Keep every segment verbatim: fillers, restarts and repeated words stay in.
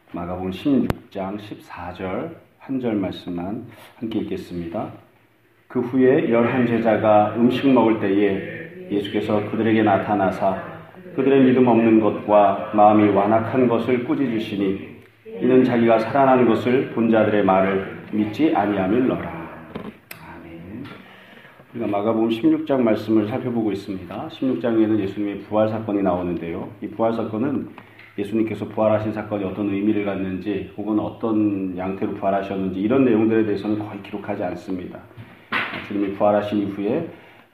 마가복음 십육 장 십사 절 한 절 말씀만 함께 읽겠습니다. 그 후에 열한 제자가 음식 먹을 때에 예수께서 그들에게 나타나사 그들의 믿음 없는 것과 마음이 완악한 것을 꾸짖으시니 이는 자기가 살아난 것을 본 자들의 말을 믿지 아니함일러라. 아멘. 우리가 마가복음 십육 장 말씀을 살펴보고 있습니다. 십육 장에는 예수님의 부활 사건이 나오는데요. 이 부활 사건은 예수님께서 부활하신 사건이 어떤 의미를 갖는지 혹은 어떤 양태로 부활하셨는지 이런 내용들에 대해서는 거의 기록하지 않습니다. 주님이 부활하신 이후에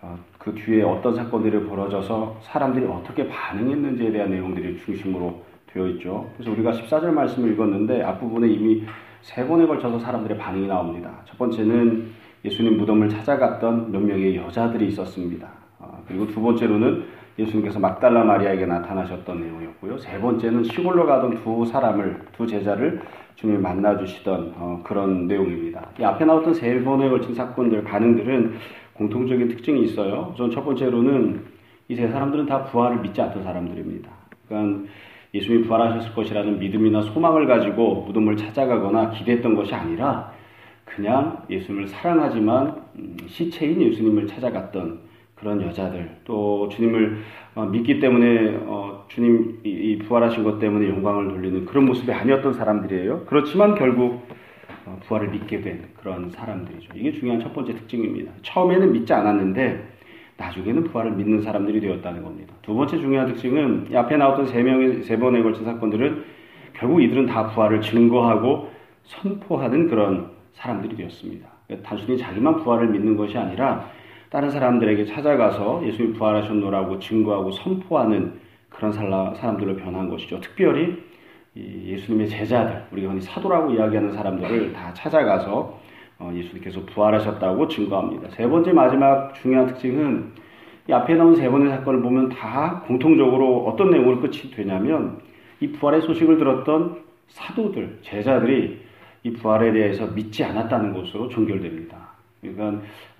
그 뒤에 어떤 사건들이 벌어져서 사람들이 어떻게 반응했는지에 대한 내용들이 중심으로 되어 있죠. 그래서 우리가 십사 절 말씀을 읽었는데 앞부분에 이미 세 번에 걸쳐서 사람들의 반응이 나옵니다. 첫 번째는 예수님 무덤을 찾아갔던 몇 명의 여자들이 있었습니다. 그리고 두 번째로는 예수님께서 막달라 마리아에게 나타나셨던 내용이었고요. 세 번째는 시골로 가던 두 사람을, 두 제자를 주님이 만나주시던 어, 그런 내용입니다. 이 앞에 나왔던 세 번에 걸친 사건들, 반응들은 공통적인 특징이 있어요. 우선 첫 번째로는 이 세 사람들은 다 부활을 믿지 않던 사람들입니다. 그러니까 예수님이 부활하셨을 것이라는 믿음이나 소망을 가지고 무덤을 찾아가거나 기대했던 것이 아니라 그냥 예수님을 사랑하지만 음, 시체인 예수님을 찾아갔던 그런 여자들, 또 주님을 어, 믿기 때문에 어, 주님 이, 이 부활하신 것 때문에 영광을 돌리는 그런 모습이 아니었던 사람들이에요. 그렇지만 결국 어, 부활을 믿게 된 그런 사람들이죠. 이게 중요한 첫 번째 특징입니다. 처음에는 믿지 않았는데 나중에는 부활을 믿는 사람들이 되었다는 겁니다. 두 번째 중요한 특징은 이 앞에 나왔던 세 명의 세 번에 걸친 사건들은 결국 이들은 다 부활을 증거하고 선포하는 그런 사람들이 되었습니다. 그러니까 단순히 자기만 부활을 믿는 것이 아니라 다른 사람들에게 찾아가서 예수님이 부활하셨노라고 증거하고 선포하는 그런 사람들로 변한 것이죠. 특별히 예수님의 제자들, 우리가 흔히 사도라고 이야기하는 사람들을 다 찾아가서 예수님께서 부활하셨다고 증거합니다. 세 번째 마지막 중요한 특징은 이 앞에 나온 세 번의 사건을 보면 다 공통적으로 어떤 내용으로 끝이 되냐면 이 부활의 소식을 들었던 사도들, 제자들이 이 부활에 대해서 믿지 않았다는 것으로 종결됩니다. 그러니까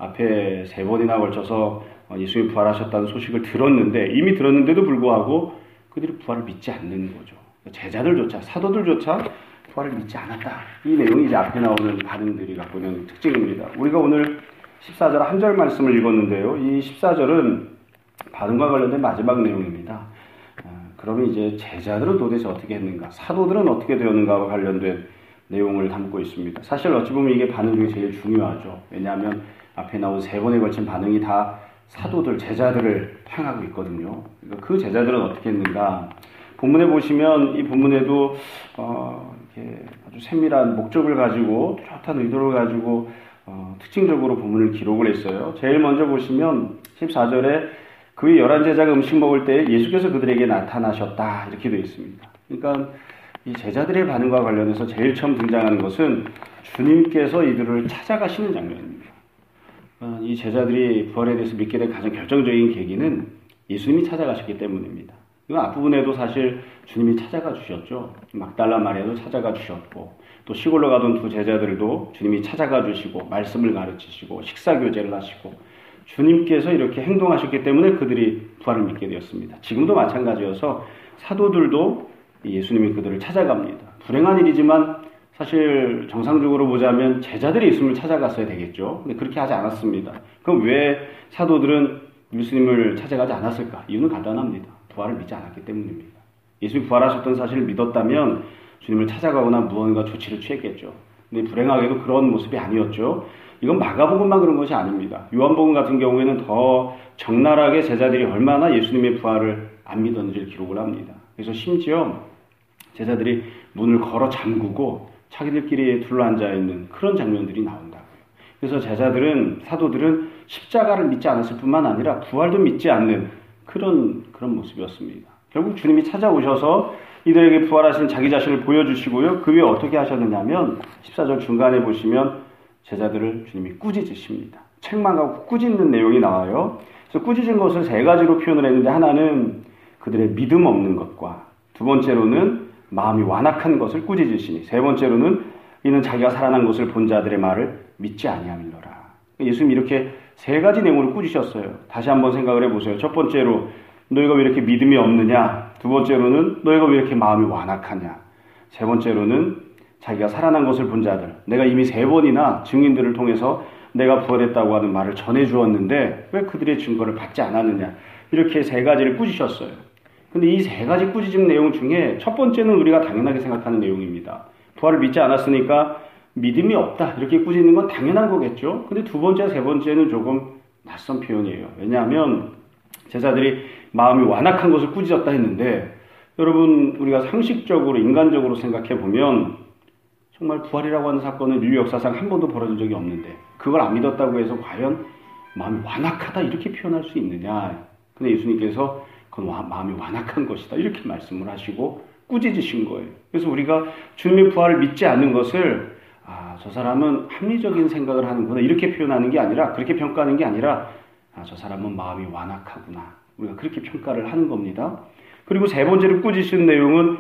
앞에 세 번이나 걸쳐서 예수님이 부활하셨다는 소식을 들었는데 이미 들었는데도 불구하고 그들이 부활을 믿지 않는 거죠. 제자들조차 사도들조차 부활을 믿지 않았다. 이 내용이 이제 앞에 나오는 반응들이 갖고 있는 특징입니다. 우리가 오늘 십사 절 한 절 말씀을 읽었는데요. 이 십사 절은 반응과 관련된 마지막 내용입니다. 그러면 이제 제자들은 도대체 어떻게 했는가, 사도들은 어떻게 되었는가와 관련된 내용을 담고 있습니다. 사실 어찌 보면 이게 반응 중에 제일 중요하죠. 왜냐하면 앞에 나온 세 번에 걸친 반응이 다 사도들, 제자들을 향하고 있거든요. 그러니까 그 제자들은 어떻게 했는가? 본문에 보시면 이 본문에도 어, 이렇게 아주 세밀한 목적을 가지고 뚜렷한 의도를 가지고 어, 특징적으로 본문을 기록을 했어요. 제일 먼저 보시면 십사 절에 그 열한 제자가 음식 먹을 때 예수께서 그들에게 나타나셨다 이렇게 되어 있습니다. 그러니까 이 제자들의 반응과 관련해서 제일 처음 등장하는 것은 주님께서 이들을 찾아가시는 장면입니다. 이 제자들이 부활에 대해서 믿게 된 가장 결정적인 계기는 예수님이 찾아가셨기 때문입니다. 이건 앞부분에도 사실 주님이 찾아가 주셨죠. 막달라 마리아도 찾아가 주셨고 또 시골로 가던 두 제자들도 주님이 찾아가 주시고 말씀을 가르치시고 식사 교제를 하시고 주님께서 이렇게 행동하셨기 때문에 그들이 부활을 믿게 되었습니다. 지금도 마찬가지여서 사도들도 예수님이 그들을 찾아갑니다. 불행한 일이지만 사실 정상적으로 보자면 제자들이 예수님을 찾아갔어야 되겠죠. 근데 그렇게 하지 않았습니다. 그럼 왜 사도들은 예수님을 찾아가지 않았을까? 이유는 간단합니다. 부활을 믿지 않았기 때문입니다. 예수님이 부활하셨던 사실을 믿었다면 주님을 찾아가거나 무언가 조치를 취했겠죠. 근데 불행하게도 그런 모습이 아니었죠. 이건 마가복음만 그런 것이 아닙니다. 요한복음 같은 경우에는 더 적나라하게 제자들이 얼마나 예수님의 부활을 안 믿었는지를 기록을 합니다. 그래서 심지어 제자들이 문을 걸어 잠그고 자기들끼리 둘러앉아 있는 그런 장면들이 나온다고요. 그래서 제자들은, 사도들은 십자가를 믿지 않았을 뿐만 아니라 부활도 믿지 않는 그런 그런 모습이었습니다. 결국 주님이 찾아오셔서 이들에게 부활하신 자기 자신을 보여주시고요. 그 위에 어떻게 하셨느냐면 십사 절 중간에 보시면 제자들을 주님이 꾸짖으십니다. 책망하고 꾸짖는 내용이 나와요. 그래서 꾸짖은 것을 세 가지로 표현을 했는데 하나는 그들의 믿음 없는 것과 두 번째로는 마음이 완악한 것을 꾸짖으시니 세 번째로는 이는 자기가 살아난 것을 본 자들의 말을 믿지 아니함이로라. 예수님이 이렇게 세 가지 내용으로 꾸짖으셨어요. 다시 한번 생각을 해보세요. 첫 번째로 너희가 왜 이렇게 믿음이 없느냐? 두 번째로는 너희가 왜 이렇게 마음이 완악하냐? 세 번째로는 자기가 살아난 것을 본 자들, 내가 이미 세 번이나 증인들을 통해서 내가 부활했다고 하는 말을 전해 주었는데 왜 그들의 증거를 받지 않았느냐, 이렇게 세 가지를 꾸짖으셨어요. 근데 이 세 가지 꾸짖음 내용 중에 첫 번째는 우리가 당연하게 생각하는 내용입니다. 부활을 믿지 않았으니까 믿음이 없다, 이렇게 꾸짖는 건 당연한 거겠죠. 근데 두 번째, 세 번째는 조금 낯선 표현이에요. 왜냐하면 제자들이 마음이 완악한 것을 꾸짖었다 했는데, 여러분 우리가 상식적으로 인간적으로 생각해 보면 정말 부활이라고 하는 사건은 인류 역사상 한 번도 벌어진 적이 없는데 그걸 안 믿었다고 해서 과연 마음이 완악하다 이렇게 표현할 수 있느냐. 근데 예수님께서 그건 와, 마음이 완악한 것이다 이렇게 말씀을 하시고 꾸짖으신 거예요. 그래서 우리가 주님의 부활을 믿지 않는 것을 아, 저 사람은 합리적인 생각을 하는구나 이렇게 표현하는 게 아니라, 그렇게 평가하는 게 아니라 아, 저 사람은 마음이 완악하구나, 우리가 그렇게 평가를 하는 겁니다. 그리고 세 번째로 꾸짖으신 내용은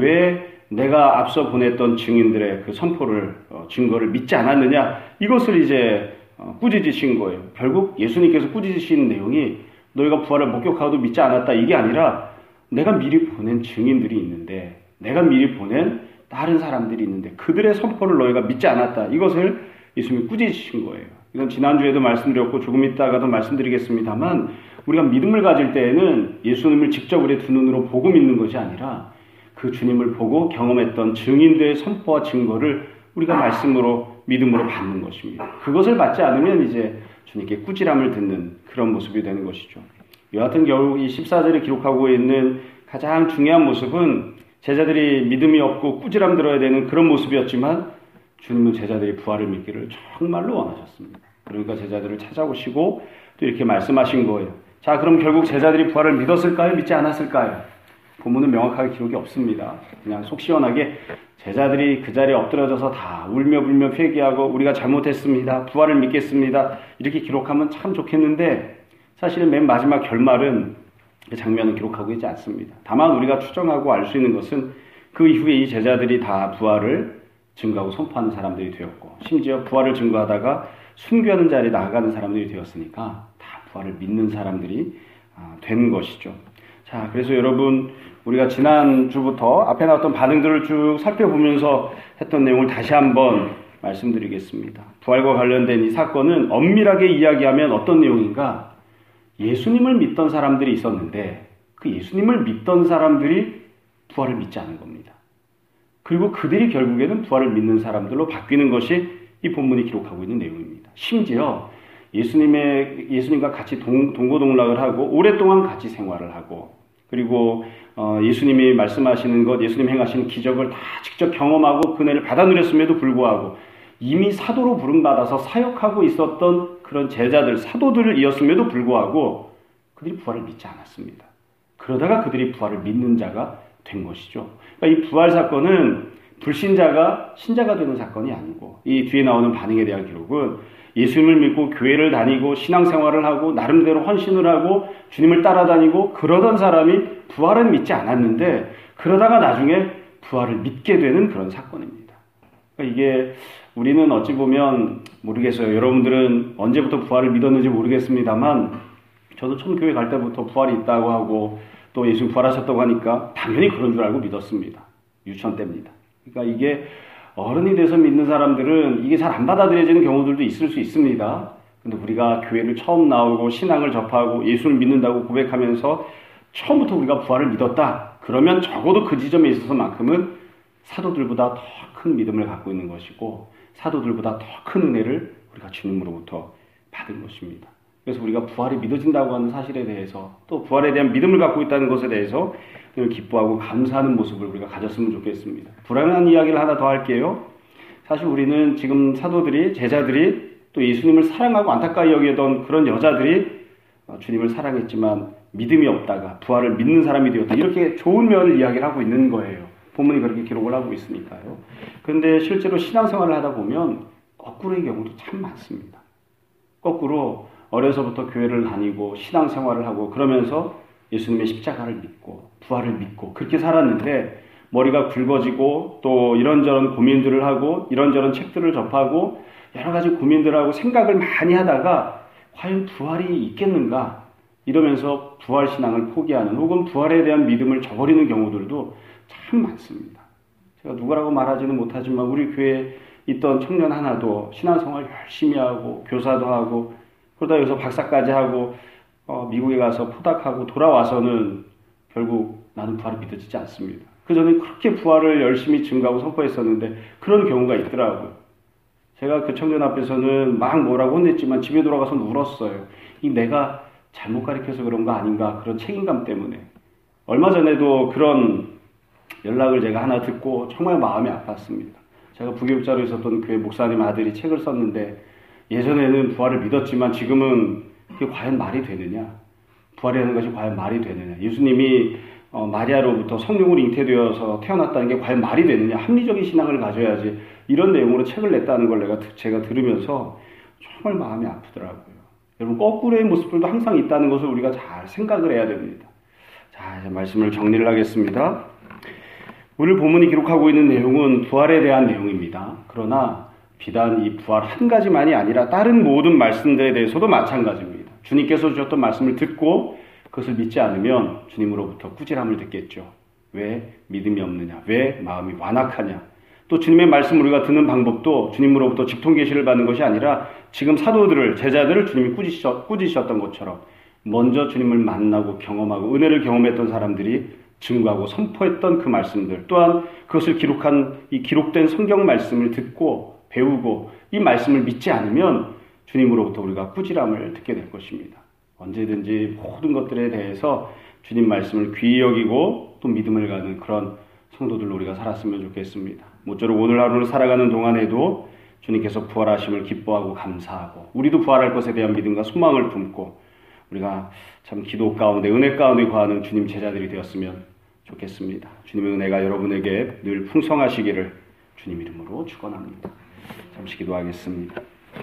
왜 내가 앞서 보냈던 증인들의 그 선포를, 어, 증거를 믿지 않았느냐, 이것을 이제 어, 꾸짖으신 거예요. 결국 예수님께서 꾸짖으신 내용이 너희가 부활을 목격하고도 믿지 않았다 이게 아니라, 내가 미리 보낸 증인들이 있는데, 내가 미리 보낸 다른 사람들이 있는데 그들의 선포를 너희가 믿지 않았다, 이것을 예수님이 꾸짖으신 거예요. 이건 지난주에도 말씀드렸고 조금 이따가도 말씀드리겠습니다만, 우리가 믿음을 가질 때에는 예수님을 직접 우리의 두 눈으로 보고 믿는 것이 아니라 그 주님을 보고 경험했던 증인들의 선포와 증거를 우리가 말씀으로, 믿음으로 받는 것입니다. 그것을 받지 않으면 이제 주님께 꾸지람을 듣는 그런 모습이 되는 것이죠. 여하튼 결국 이 십사 절에 기록하고 있는 가장 중요한 모습은 제자들이 믿음이 없고 꾸지람 들어야 되는 그런 모습이었지만, 주님은 제자들이 부활을 믿기를 정말로 원하셨습니다. 그러니까 제자들을 찾아오시고 또 이렇게 말씀하신 거예요. 자, 그럼 결국 제자들이 부활을 믿었을까요? 믿지 않았을까요? 본문은 명확하게 기록이 없습니다. 그냥 속 시원하게 제자들이 그 자리에 엎드려져서 다 울며 불며 회개하고 우리가 잘못했습니다, 부활을 믿겠습니다, 이렇게 기록하면 참 좋겠는데, 사실은 맨 마지막 결말은 그 장면을 기록하고 있지 않습니다. 다만 우리가 추정하고 알 수 있는 것은 그 이후에 이 제자들이 다 부활을 증거하고 선포하는 사람들이 되었고, 심지어 부활을 증거하다가 순교하는 자리에 나아가는 사람들이 되었으니까 다 부활을 믿는 사람들이 된 것이죠. 자, 그래서 여러분 우리가 지난주부터 앞에 나왔던 반응들을 쭉 살펴보면서 했던 내용을 다시 한번 말씀드리겠습니다. 부활과 관련된 이 사건은 엄밀하게 이야기하면 어떤 내용인가? 예수님을 믿던 사람들이 있었는데 그 예수님을 믿던 사람들이 부활을 믿지 않은 겁니다. 그리고 그들이 결국에는 부활을 믿는 사람들로 바뀌는 것이 이 본문이 기록하고 있는 내용입니다. 심지어 예수님의, 예수님과 같이 동, 동고동락을 하고 오랫동안 같이 생활을 하고, 그리고 어, 예수님이 말씀하시는 것, 예수님 행하시는 기적을 다 직접 경험하고 그 은혜를 받아 누렸음에도 불구하고 이미 사도로 부름받아서 사역하고 있었던 그런 제자들, 사도들이었음에도 불구하고 그들이 부활을 믿지 않았습니다. 그러다가 그들이 부활을 믿는 자가 된 것이죠. 그러니까 이 부활 사건은 불신자가 신자가 되는 사건이 아니고, 이 뒤에 나오는 반응에 대한 기록은 예수님을 믿고 교회를 다니고 신앙생활을 하고 나름대로 헌신을 하고 주님을 따라다니고 그러던 사람이 부활은 믿지 않았는데 그러다가 나중에 부활을 믿게 되는 그런 사건입니다. 그러니까 이게 우리는 어찌 보면 모르겠어요. 여러분들은 언제부터 부활을 믿었는지 모르겠습니다만, 저도 처음 교회 갈 때부터 부활이 있다고 하고 또 예수님 부활하셨다고 하니까 당연히 그런 줄 알고 믿었습니다. 유치원 때입니다. 그러니까 이게 어른이 돼서 믿는 사람들은 이게 잘 안 받아들여지는 경우들도 있을 수 있습니다. 근데 우리가 교회를 처음 나오고 신앙을 접하고 예수를 믿는다고 고백하면서 처음부터 우리가 부활을 믿었다, 그러면 적어도 그 지점에 있어서만큼은 사도들보다 더 큰 믿음을 갖고 있는 것이고 사도들보다 더 큰 은혜를 우리가 주님으로부터 받은 것입니다. 그래서 우리가 부활이 믿어진다고 하는 사실에 대해서, 또 부활에 대한 믿음을 갖고 있다는 것에 대해서 기뻐하고 감사하는 모습을 우리가 가졌으면 좋겠습니다. 불안한 이야기를 하나 더 할게요. 사실 우리는 지금 사도들이, 제자들이 또 예수님을 사랑하고 안타까이 여기던 그런 여자들이 주님을 사랑했지만 믿음이 없다가 부활을 믿는 사람이 되었다, 이렇게 좋은 면을 이야기를 하고 있는 거예요. 본문이 그렇게 기록을 하고 있으니까요. 그런데 실제로 신앙생활을 하다 보면 거꾸로의 경우도 참 많습니다. 거꾸로 어려서부터 교회를 다니고 신앙생활을 하고 그러면서 예수님의 십자가를 믿고 부활을 믿고 그렇게 살았는데 머리가 굵어지고 또 이런저런 고민들을 하고 이런저런 책들을 접하고 여러 가지 고민들을 하고 생각을 많이 하다가 과연 부활이 있겠는가 이러면서 부활신앙을 포기하는, 혹은 부활에 대한 믿음을 저버리는 경우들도 참 많습니다. 제가 누구라고 말하지는 못하지만 우리 교회에 있던 청년 하나도 신앙생활 열심히 하고 교사도 하고 그러다 여기서 박사까지 하고 어, 미국에 가서 포닥하고 돌아와서는 결국 나는 부활을 믿어지지 않습니다. 그전에 그렇게 부활을 열심히 증거하고 선포했었는데 그런 경우가 있더라고요. 제가 그 청년 앞에서는 막 뭐라고 혼냈지만 집에 돌아가서 울었어요. 이 내가 잘못 가르쳐서 그런 거 아닌가, 그런 책임감 때문에. 얼마 전에도 그런 연락을 제가 하나 듣고 정말 마음이 아팠습니다. 제가 부교육자로 있었던 교회 목사님 아들이 책을 썼는데 예전에는 부활을 믿었지만 지금은 그게 과연 말이 되느냐? 부활이라는 것이 과연 말이 되느냐? 예수님이 어, 마리아로부터 성령으로 잉태되어서 태어났다는 게 과연 말이 되느냐? 합리적인 신앙을 가져야지. 이런 내용으로 책을 냈다는 걸 내가 제가 들으면서 정말 마음이 아프더라고요. 여러분, 거꾸로의 모습들도 항상 있다는 것을 우리가 잘 생각을 해야 됩니다. 자, 이제 말씀을 정리를 하겠습니다. 오늘 본문이 기록하고 있는 내용은 부활에 대한 내용입니다. 그러나 비단 이 부활 한 가지만이 아니라 다른 모든 말씀들에 대해서도 마찬가지입니다. 주님께서 주셨던 말씀을 듣고 그것을 믿지 않으면 주님으로부터 꾸지람을 듣겠죠. 왜 믿음이 없느냐? 왜 마음이 완악하냐? 또 주님의 말씀 우리가 듣는 방법도 주님으로부터 직통 계시를 받는 것이 아니라 지금 사도들을, 제자들을 주님이 꾸지셨, 꾸지셨던 것처럼 먼저 주님을 만나고 경험하고 은혜를 경험했던 사람들이 증거하고 선포했던 그 말씀들, 또한 그것을 기록한 이 기록된 성경 말씀을 듣고 배우고 이 말씀을 믿지 않으면 주님으로부터 우리가 꾸지람을 듣게 될 것입니다. 언제든지 모든 것들에 대해서 주님 말씀을 귀히 여기고 또 믿음을 가는 그런 성도들로 우리가 살았으면 좋겠습니다. 모쪼록 오늘 하루를 살아가는 동안에도 주님께서 부활하심을 기뻐하고 감사하고 우리도 부활할 것에 대한 믿음과 소망을 품고 우리가 참 기도 가운데 은혜 가운데 거하는 주님 제자들이 되었으면 좋겠습니다. 주님의 은혜가 여러분에게 늘 풍성하시기를 주님 이름으로 축원합니다. 잠시 기도하겠습니다.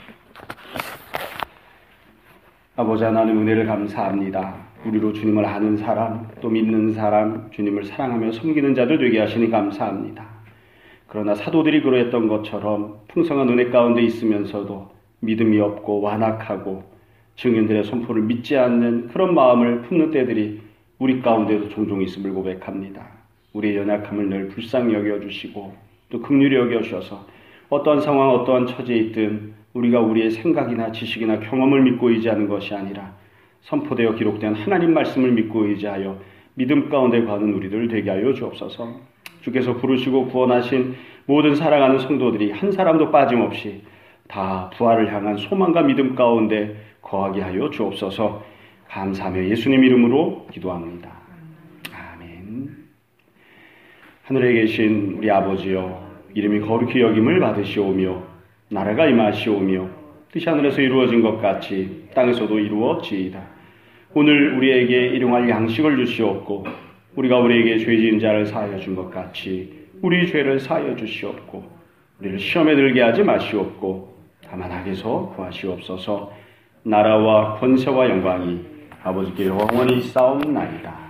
아버지 하나님, 은혜를 감사합니다. 우리로 주님을 아는 사람, 또 믿는 사람, 주님을 사랑하며 섬기는 자들 되게 하시니 감사합니다. 그러나 사도들이 그러했던 것처럼 풍성한 은혜 가운데 있으면서도 믿음이 없고 완악하고 증인들의 선포를 믿지 않는 그런 마음을 품는 때들이 우리 가운데도 종종 있음을 고백합니다. 우리의 연약함을 늘 불쌍히 여겨주시고 또 긍휼히 여겨주셔서 어떠한 상황, 어떠한 처지에 있든 우리가 우리의 생각이나 지식이나 경험을 믿고 의지하는 것이 아니라 선포되어 기록된 하나님 말씀을 믿고 의지하여 믿음 가운데 가는 우리들 되게 하여 주옵소서. 주께서 부르시고 구원하신 모든 사랑하는 성도들이 한 사람도 빠짐없이 다 부활을 향한 소망과 믿음 가운데 거하게 하여 주옵소서. 감사하며 예수님 이름으로 기도합니다. 아멘. 하늘에 계신 우리 아버지여, 이름이 거룩히 여김을 받으시오며 나라가 임하시오며 뜻이 하늘에서 이루어진 것 같이 땅에서도 이루어지이다. 오늘 우리에게 일용할 양식을 주시옵고 우리가 우리에게 죄 지은 자를 사하여 준 것 같이 우리 죄를 사하여 주시옵고 우리를 시험에 들게 하지 마시옵고 다만 악에서 구하시옵소서. 나라와 권세와 영광이 아버지께 영원히 싸움나이다.